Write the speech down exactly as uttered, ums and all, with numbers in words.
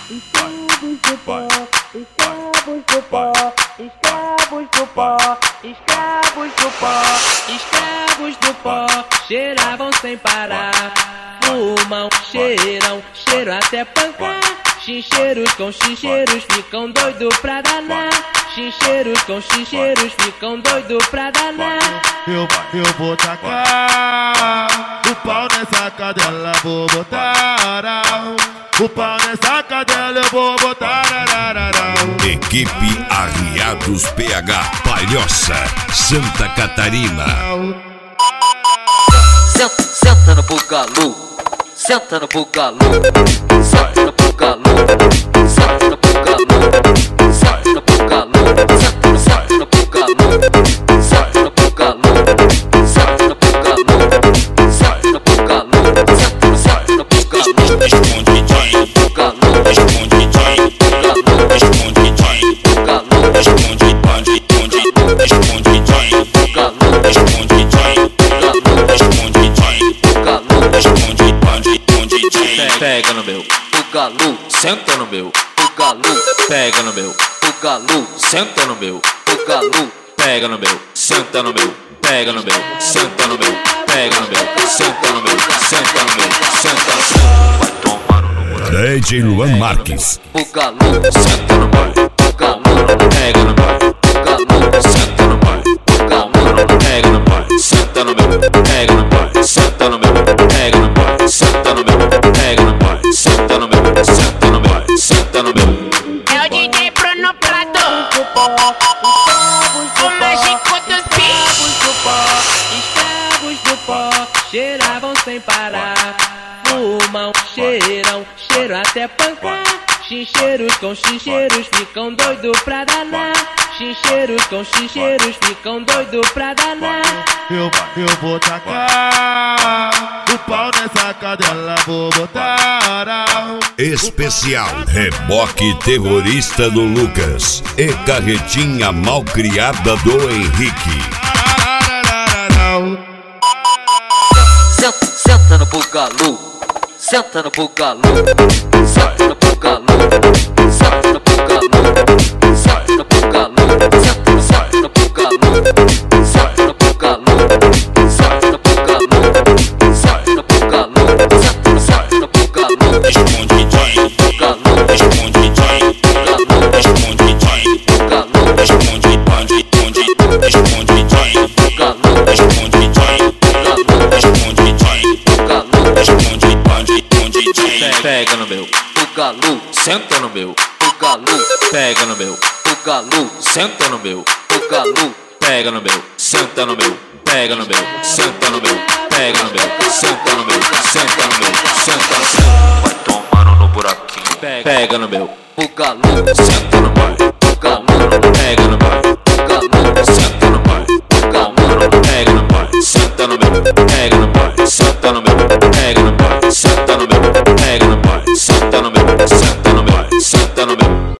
escravos do pó, escravos do pó, escravos do pó, escravos do pó, escravos do pó, cheiravam sem parar, fumam, cheiram, cheiro até pancar. Chincheiros com chincheiros ficam doido pra danar. Chincheiros com chincheiros ficam doido pra danar. Eu, eu vou tacar o pau nessa cadela, vou botar o pau nessa cadela, eu vou botar. Equipe Arriados P H, Palhoça, Santa Catarina. Senta, senta no bugalu, senta no bugalu, senta no bugalu, senta no bugalu, senta no bugalu, senta no, senta no bugalu, senta no bugalu, senta no bugalu, senta no bugalu, senta no, senta no bugalu. Responde Jay, bugalu, responde Jay, bugalu, responde Jay, bugalu, responde Bandy, Bandy, responde Jay, bugalu, responde Jay, bugalu, responde Jay, bugalu, responde Bandy, Bandy Jay. Pega no meu, bugalu, senta no meu, bugalu, pega no meu, bugalu, senta no meu, bugalu, pega no meu, senta no meu, pega no meu, senta no meu, pega no meu, senta no meu, senta no meu, senta no meu. Vai tomar no buraco. D J Luan Marques. bugalu, Senta no meu, bugalu, pega no meu, bugalu, senta no meu, bugalu, pega no meu, senta no meu, pega no meu, senta no meu, pega no meu, senta no meu, pega no meu, senta no meu, senta no meu, senta no meu. É o D J Bruno Prado, o mágico dos beats. Escravos do pó, cheiravam sem parar, fumam, cheiram, cheiro até pancar. Chincheiros com chincheiros ficam doido pra danar. Chincheiros com chincheiros ficam doido pra danar. Eu, eu vou tacar o pau nessa cadela, vou botar. Especial Reboque Terrorista do Lucas e Carretinha Malcriada do Henrique. Senta, senta no bugalu, senta no bugalu, senta no bugalu, senta no bugalu, senta no bugalu, senta no, senta no bugalu, senta no bugalu, senta no bugalu, senta no bugalu, senta no, senta no bugalu. Responde Jay, Bugalu, responde Jay, bugalu, responde Jay, bugalu, responde Bandy, Bandy, responde Jay, bugalu, responde Jay, bugalu, responde Jay, bugalu, responde Bandy, Bandy Jay. Pega no meu, bugalu, senta no meu, bugalu, pega no meu, bugalu, senta no meu, bugalu, pega no meu, senta no meu, pega no meu, senta no meu, pega no meu, senta no meu, senta no meu, senta no meu. Vai tomar no buraquinho. Pega no meu, bugalu, senta no meu, bugalu, pega no meu, bugalu, senta no meu, bugalu, pega no meu, senta no meu, pega no